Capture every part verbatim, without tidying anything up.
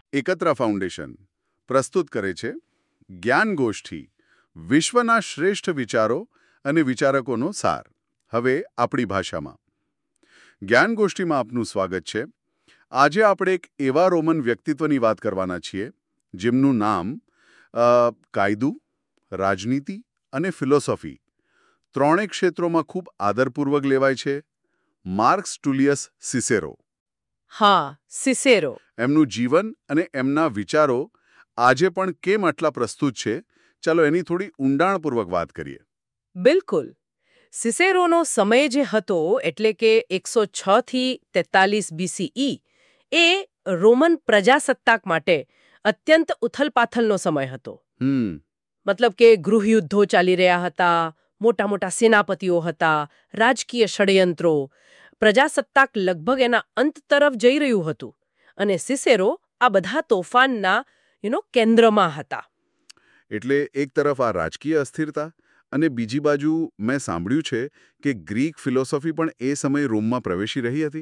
એકત્રા foundation પ્રસ્તુત કરે છે જ્ઞાન ગોષ્ઠી, વિશ્વના શ્રેષ્ઠ વિચારો અને વિચારકોનો સાર, હવે આપણી ભાષામાં. જ્ઞાન ગોષ્ઠીમાં આપનું સ્વાગત છે. આજે આપણે એક એવા રોમન વ્યક્તિત્વની વાત કરવાના છીએ જેમનું નામ કાયદો, રાજનીતિ અને ફિલોસોફી ત્રણેય ક્ષેત્રોમાં ખૂબ આદરપૂર્વક લેવાય છે. Marcus Tullius Cicero. હા, સિસેરો. એમનું જીવન અને એમના વિચારો આજે પણ કેમ આટલા પ્રસ્તુત છે, ચાલો એની થોડી ઊંડાણપૂર્વક વાત કરીએ. બિલકુલ. સિસેરોનો સમય જે હતો એટલે કે એકસો છ થી તેતાલીસ બીસીઈ એ રોમન પ્રજાસત્તાક માટે અત્યંત ઉથલપાથલનો સમય હતો. હમ મતલબ કે ગૃહયુદ્ધો ચાલી રહ્યા હતા, મોટા મોટા સેનાપતિઓ હતા, રાજકીય ષડયંત્રો, પ્રજાસત્તાક લગભગ એના અંત તરફ જઈ રહ્યું હતું અને સિસેરો આ બધા તોફાનના યુ નો કેન્દ્રમાં હતા. એટલે એક તરફ આ રાજકીય અસ્થિરતા અને બીજી બાજુ મેં સાંભળ્યું છે કે ગ્રીક ફિલોસોફી પણ એ સમયે રોમમાં પ્રવેશી રહી હતી.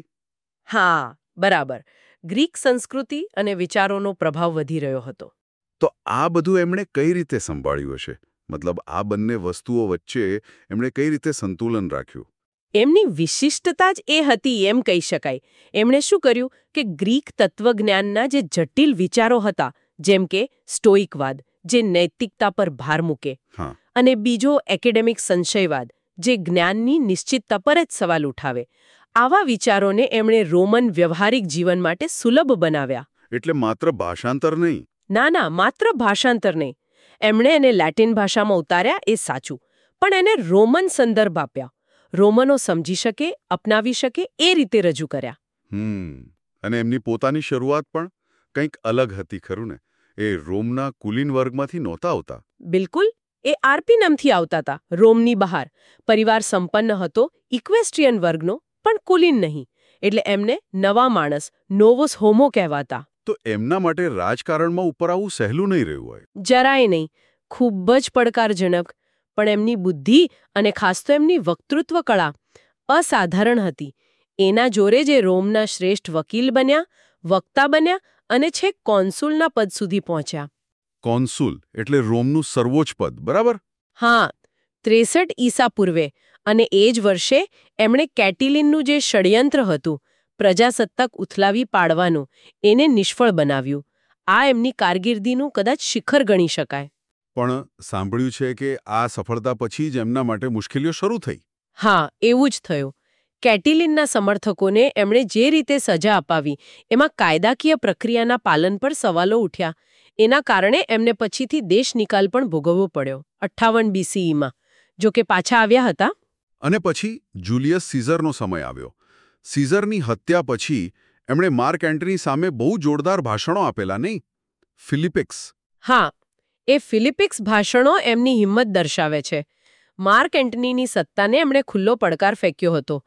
હા, બરાબર. ગ્રીક સંસ્કૃતિ અને વિચારોનો પ્રભાવ વધી રહ્યો હતો. તો આ બધું એમણે કઈ રીતે સંભાળ્યું હશે? મતલબ આ બંને વસ્તુઓ વચ્ચે એમણે કઈ રીતે સંતુલન રાખ્યું? એમની વિશિષ્ટતા જ એ હતી એમ કહી શકાય. એમણે શું કર્યું કે ગ્રીક તત્વજ્ઞાનના જે જટિલ વિચારો હતા, જેમ કે સ્ટોઇકવાદ જે નૈતિકતા પર ભાર મૂકે, હા, અને બીજો એકેડેમિક સંશયવાદ જે જ્ઞાનની નિશ્ચિતતા પર જ સવાલ ઉઠાવે, આવા વિચારોને એમણે રોમન વ્યવહારિક જીવન માટે સુલભ બનાવ્યા. એટલે માત્ર ભાષાંતર નહીં? ના ના, માત્ર ભાષાંતર નહીં. એમણે એને લેટિન ભાષામાં ઉતાર્યા એ સાચું, પણ એને રોમન સંદર્ભ આપ્યા. રોમનો સમજી શકે, અપનાવી શકે એ રીતે રજૂ કર્યા. હમ અને એમની પોતાની શરૂઆત પણ કંઈક અલગ હતી, ખરું ને? એ રોમના કુલીન વર્ગમાંથી નહોતા આવતા. બિલકુલ. એ આર્પિનમથી આવતા હતા, રોમની બહાર. પરિવાર સંપન્ન હતો, ઇક્વેસ્ટ્રિયન વર્ગનો, પણ કુલીન નહીં. એટલે એમને નવા માણસ, નોવોસ હોમો કહેવાતા. તો એમના માટે રાજકારણમાં ઉપર આવવું સહેલું નહીં રહ્યું હોય? જરાય નહીં. ખૂબ જ પડકારજનક. પણ એમની બુદ્ધિ અને ખાસ તો એમની વક્તૃત્વ કળા અસાધારણ હતી. એના જોરે જે રોમના શ્રેષ્ઠ વકીલ બન્યા, વક્તા બન્યા અને છેક કોન્સુલના પદ સુધી પહોંચ્યા. કોન્સુલ એટલે રોમનું સર્વોચ્ચ પદ, બરાબર? હા, ત્રેસઠ ઈસા પૂર્વે. અને એ જ વર્ષે એમણે કેટિલિનનું જે ષડયંત્ર હતું, પ્રજાસત્તાક ઉથલાવી પાડવાનું, એને નિષ્ફળ બનાવ્યું. આ એમની કારકિર્દીનું કદાચ શિખર ગણી શકાય. પણ સાંભળ્યું છે કે આ સફળતા પછી જ એમના માટે મુશ્કેલીઓ શરૂ થઈ. હા, એવું જ થયું. કેટિલિનના સમર્થકોને એમણે જે રીતે સજા અપાવી, એમાં કાયદાકીય પ્રક્રિયાના પાલન પર સવાલો ઉઠ્યા. એના કારણે એમને પછીથી દેશ નિકાલ પણ ભોગવવો પડ્યો, અઠ્ઠાવન બીસીઈમાં. જો કે પાછા આવ્યા હતા. અને પછી જુલિયસ સીઝરનો સમય આવ્યો. સીઝરની હત્યા પછી એમણે માર્ક એન્ટની સામે બહુ જોરદાર ભાષણો આપેલા, નહીં? ફિલિપિક્સ. હા, એ ફિલિપિક્સ ભાષણો એમની હિંમત દર્શાવે છે. માર્ક એન્ટનીની સત્તાને એમણે ખુલ્લો પડકાર ફેંક્યો હતો,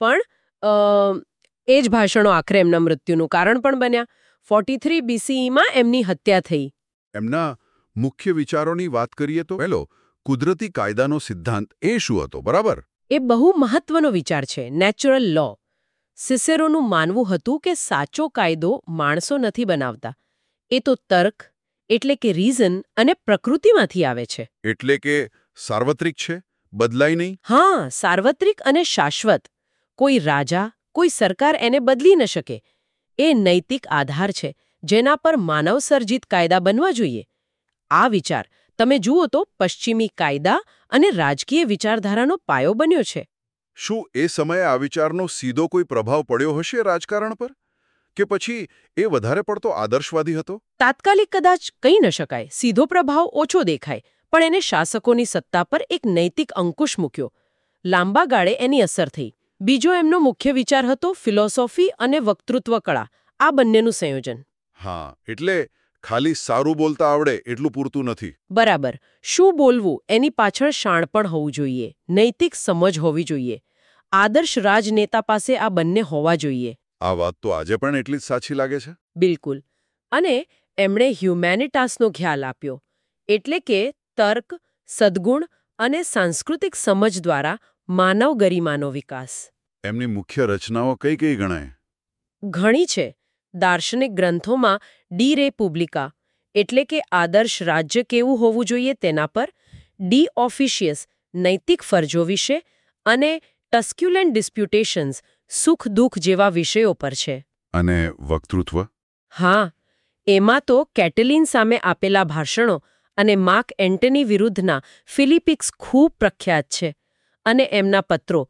પણ એ જ ભાષણો આખરે એમના મૃત્યુનું કારણ પણ બન્યા. ફોર્ટી થ્રી બીસીઈમાં એમની હત્યા થઈ. એમના મુખ્ય વિચારોની વાત કરીએ તો પહેલો કુદરતી કાયદાનો સિદ્ધાંત એ શું હતો, બરાબર? એ બહુ મહત્વનો વિચાર છે, નેચરલ લો. સિસેરોનું માનવું હતું કે સાચો કાયદો માણસો નથી બનાવતા, એ તો તર્ક એટલે કે રીઝન અને પ્રકૃતિમાંથી આવે છે. એટલે કે સાર્વત્રિક છે, બદલાય નહીં? હા, સાર્વત્રિક અને શાશ્વત. કોઈ રાજા, કોઈ સરકાર એને બદલી ન શકે. એ નૈતિક આધાર છે જેના પર માનવસર્જિત કાયદા બનવા જોઈએ. આ વિચાર તમે જુઓ તો પશ્ચિમી કાયદા અને રાજકીય વિચારધારાનો પાયો બન્યો છે. શું એ સમયે આ વિચારનો સીધો કોઈ પ્રભાવ પડ્યો હશે રાજકારણ પર? કે પછી એ વધારે પડતો આદર્શવાદી હતો? તાત્કાલિક કદાચ કહી ન શકાય. સીધો પ્રભાવ ઓછો દેખાય, પણ એને શાસકોની સત્તા પર એક નૈતિક અંકુશ મૂક્યો. લાંબા ગાળે એની અસર થઈ. બીજો એમનો મુખ્ય વિચાર હતો ફિલોસોફી અને વક્તૃત્વ કળા, આ બંનેનું સંયોજન. હા, એટલે ખાલી સારું બોલતા આવડે એટલું પૂરતું નથી. બરાબર. શું બોલવું એની પાછળ શાણપણ હોવું જોઈએ, નૈતિક સમજ હોવી જોઈએ. આદર્શ રાજનેતા પાસે આ બંને હોવા જોઈએ. આ વાત તો આજે પણ એટલી જ સાચી લાગે છે. બિલકુલ. અને એમણે હ્યુમેનિટાસનો ખ્યાલ આપ્યો, એટલે કે તર્ક, સદ્ગુણ અને સાંસ્કૃતિક સમજ દ્વારા માનવ ગરિમાનો વિકાસ. એમની મુખ્ય રચનાઓ કઈ કઈ ગણાય? ઘણી છે. દાર્શનિક ગ્રંથોમાં ડી રેપુબ્લિકા એટલે કે આદર્શ રાજ્ય કેવું હોવું જોઈએ તેના પર, ડી ઓફિશિયસ નૈતિક ફરજો વિશે અને ટસ્ક્યુલેન્ટ ડિસ્પ્યુટેશન્સ સુખ દુઃખ જેવા વિષયો પર છે. અને વક્તૃત્વ? હા, એમાં તો કેટલિન સામે આપેલા ભાષણો અને માર્ક એન્ટની વિરુદ્ધના ફિલિપિક્સ ખૂબ પ્રખ્યાત છે. અને એમના પત્રો,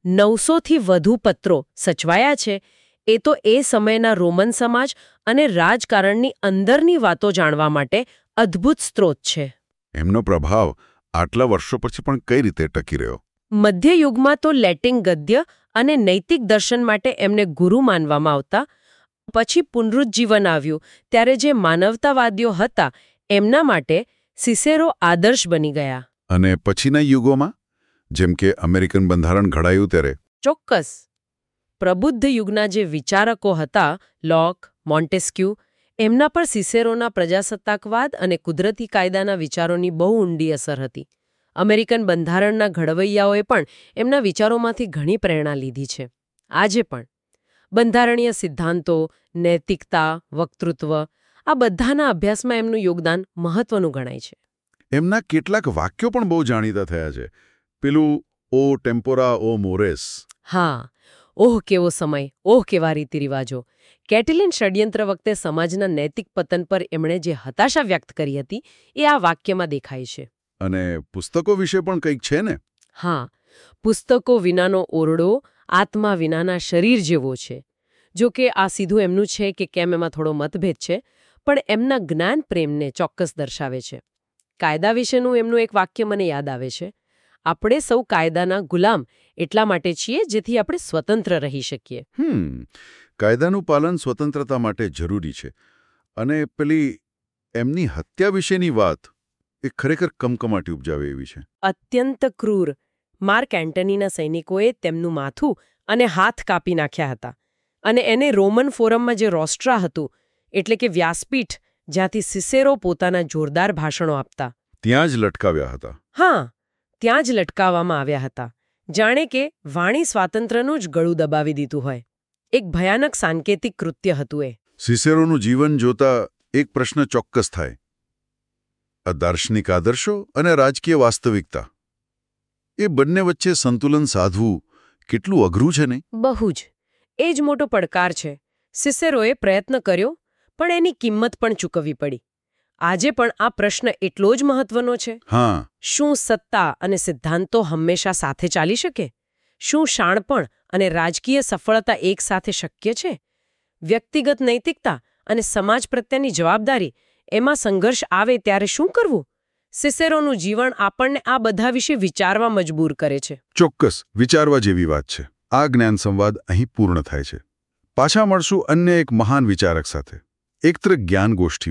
નવસોથી વધુ પત્રો સચવાયા છે. એ તો એ સમયના રોમન સમાજ અને રાજકારણની અંદરની વાતો જાણવા માટે અદ્ભુત સ્ત્રોત છે. એમનો પ્રભાવ આટલા વર્ષો પછી પણ કઈ રીતે ટકી રહ્યો? મધ્યયુગમાં તો લેટિન ગદ્ય અને નૈતિક દર્શન માટે એમને ગુરુ માનવામાં આવતા. પછી પુનરુજ્જીવન આવ્યું ત્યારે જે માનવતાવાદીઓ હતા એમના માટે સિસેરો આદર્શ બની ગયા. અને પછીના યુગોમાં, જેમ કે અમેરિકન બંધારણ ઘડાયું ત્યારે? ચોક્કસ. પ્રબુદ્ધ યુગના જે વિચારકો હતા, લોક, મોન્ટેસ્ક્યુ, એમના પર સિસેરોના પ્રજાસત્તાકવાદ અને કુદરતી કાયદાના વિચારોની બહુ ઊંડી અસર હતી. અમેરિકન બંધારણના ઘડવૈયાઓએ પણ એમના વિચારોમાંથી ઘણી પ્રેરણા લીધી છે. આજે પણ બંધારણીય સિદ્ધાંતો, નૈતિકતા, વક્તૃત્વ, આ બધાના અભ્યાસમાં એમનું યોગદાન મહત્વનું ગણાય છે. એમના કેટલાક વાક્યો પણ બહુ જાણીતા થયા છે. પેલું ઓ ટેમ્પોરા ઓ મોરેસ. હા, ઓહ કેવો સમય, ઓહ કેવા રીતિરિવાજો. કેટલિન ષડયંત્ર વખતે સમાજના નૈતિક પતન પર એમણે જે હતાશા વ્યક્ત કરી હતી એ આ વાક્યમાં દેખાય છે. અને પુસ્તકો વિશે પણ કંઈક છે ને? હા, પુસ્તકો વિનાનો ઓરડો આત્મા વિનાના શરીર જેવો છે. જો કે આ સીધું એમનું છે કે કેમ એમાં થોડો મતભેદ છે, પણ એમના જ્ઞાન પ્રેમને ચોક્કસ દર્શાવે છે. કાયદા વિશેનું એમનું એક વાક્ય મને યાદ આવે છે. આપણે સૌ કાયદાના ગુલામ એટલા માટે છીએ જેથી આપણે સ્વતંત્ર રહી શકીએ. હમ કાયદાનું પાલન સ્વતંત્રતા માટે જરૂરી છે. અને પેલી એમની હત્યા વિશેની વાત એ ખરેખર કમકમાટી ઉપજાવે એવી છે. અત્યંત ક્રૂર. માર્ક એન્ટનીના સૈનિકોએ તેમનું માથું અને હાથ કાપી નાખ્યા હતા. અને એને રોમન ફોરમમાં જે રોસ્ટ્રા હતું, એટલે કે વ્યાસપીઠ, જ્યાંથી સિસેરો પોતાના જોરદાર ભાષણો આપતા, ત્યાં જ લટકાવ્યા હતા. હા, ત્યાં જ લટકાવવામાં આવ્યા હતા. જાણે કે વાણી સ્વાતંત્ર્યનું જ ગળું દબાવી દીધું હોય. એક ભયાનક સાંકેતિક કૃત્ય હતું એ. સિસેરોનું જીવન જોતા એક પ્રશ્ન ચોક્કસ થાય. આ દાર્શનિક આદર્શો અને રાજકીય વાસ્તવિકતા, એ બંને વચ્ચે સંતુલન સાધવું કેટલું અઘરું છે ને? બહુ જ. એ જ મોટો પડકાર છે. સિસેરોએ પ્રયત્ન કર્યો, પણ એની કિંમત પણ ચૂકવવી પડી. આજે પણ આ પ્રશ્ન એટલો જ મહત્વનો છે. હા. શું સત્તા અને સિદ્ધાંતો હંમેશા સાથે ચાલી શકે? શું શાણપણ અને રાજકીય સફળતા એક સાથે શક્ય છે? વ્યક્તિગત નૈતિકતા અને સમાજ પ્રત્યેની જવાબદારી, એમાં સંઘર્ષ આવે ત્યારે શું કરવું? સિસેરોનું જીવન આપણને આ બધા વિશે વિચારવા મજબૂર કરે છે. ચોક્કસ વિચારવા જેવી વાત છે. આ જ્ઞાન સંવાદ અહીં પૂર્ણ થાય છે. પાછા મળશું અન્ય એક મહાન વિચારક સાથે. એક તરફ જ્ઞાન ગોષ્ઠી